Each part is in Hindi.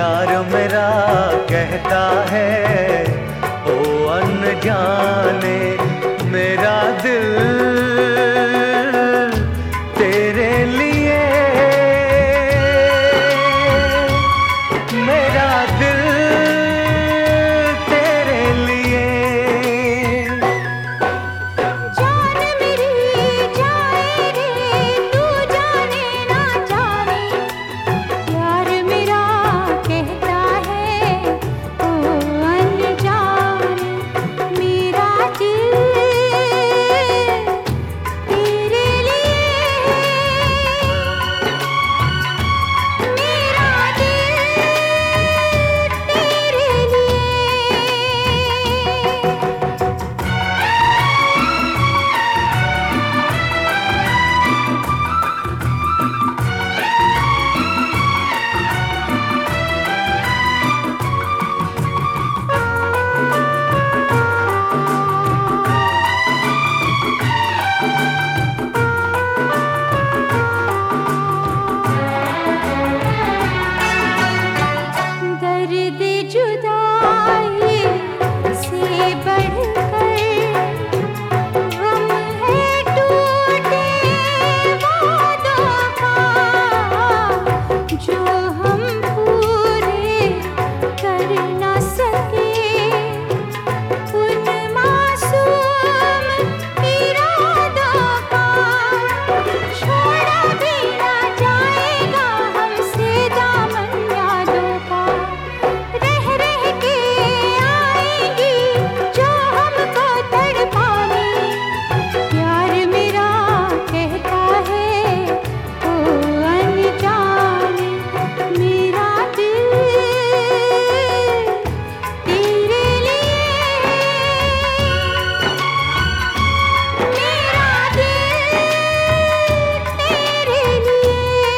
प्यार मेरा कहता है ओ अनजाने, मेरा दिल तेरे लिए, मेरा दिल तेरे लिए। जान मेरी जाए रे तू जाने ना जाने, प्यार मेरा कहता है ओ अनजाने, मेरा दिल तेरे लिए, मेरा दिल तेरे लिए। दर्द जुदाई से बढ़कर गम है टूटे वादों का, जो हम पूरे कर न सके उन मासूम इरादों का। छोड़ा भी ना जाएगा हमसे दामन यादों का, रह रह के आएंगी जो हमको तड़पाने। प्यार मेरा कहता है ओ अनजाने, मेरा दिल तेरे लिए, मेरा दिल तेरे लिए।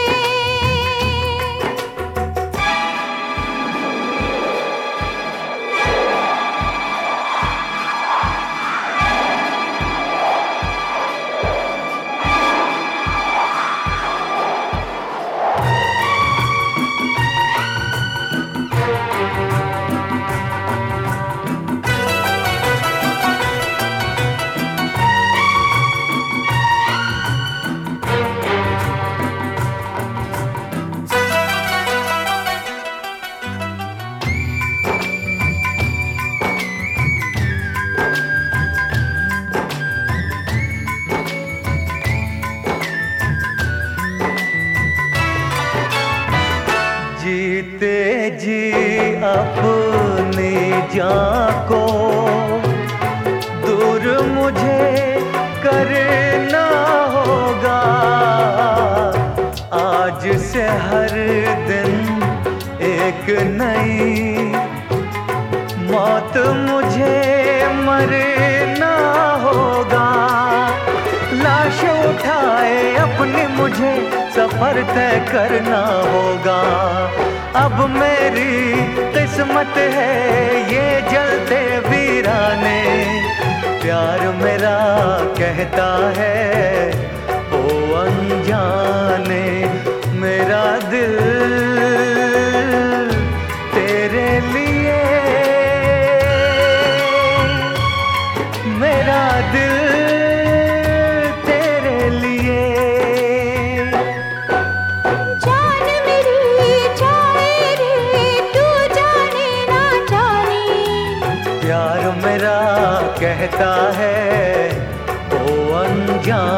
जीते जी अपनी जान को दूर मुझे करना होगा। आज से हर दिन एक नई मौत मुझे मरना होगा। लाश उठाए अपनी मुझे सफर तय करना होगा। अब मेरी किस्मत है ये जलते वीराने, प्यार मेरा कहता है ओ अनजाने, मेरा दिल तेरे लिए, मेरा दिल तेरे लिए। जान मेरी जाए रे तू जाने ना जाने, प्यार मेरा कहता है ओ अनजाने।